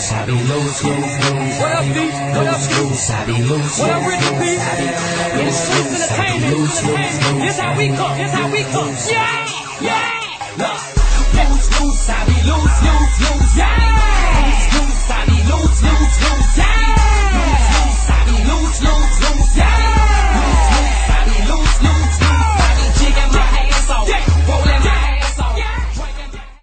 I be loose. What up, B? What up, B? I be loose. What up, Ricky B? It's Loose Entertainment. This how we come. This how we come. Yeah. Loose, I be loose, yeah. Loose, I be loose,